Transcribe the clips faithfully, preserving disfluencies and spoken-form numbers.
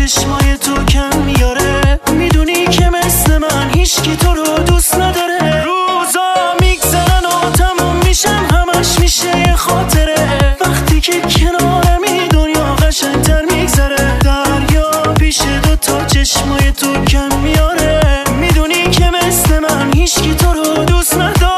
چشمای تو کم میاره. میدونی که مثل من هیچکی تو رو دوست نداره. روزا میگذرن و تموم میشن، همش میشه یه خاطره. وقتی که کنارمی دنیا قشنگتر میگذره. دریا پیش دوتا چشمای تو کم میاره. میدونی که مثل من هیچکی تو رو دوست نداره.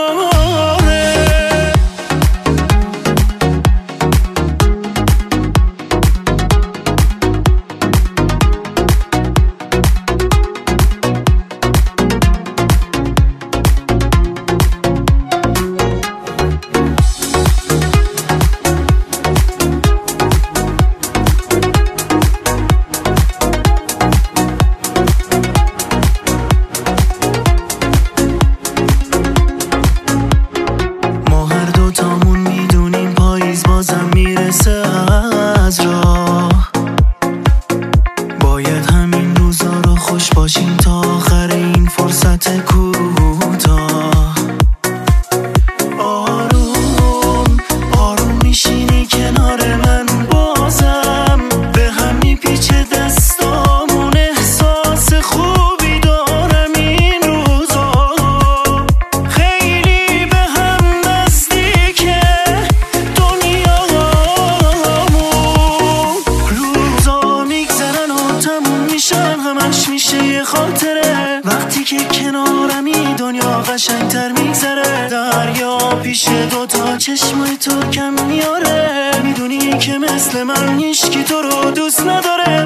از راه باید همین روزا رو خوش باشیم تا آخر این فرصت کوتاه. آروم آروم میشینی کنار من، بازم به هم میپیچه دستامون. احساس خوبی دارم این روزا، خیلی به هم نزدیکه دنیا. همش میشه یه خاطره. وقتی که کنارمی دنیا قشنگتر میگذره. دریا پیش دوتا چشمای تو کم میاره. میدونی که مثل من هیچکی تو رو دوست نداره.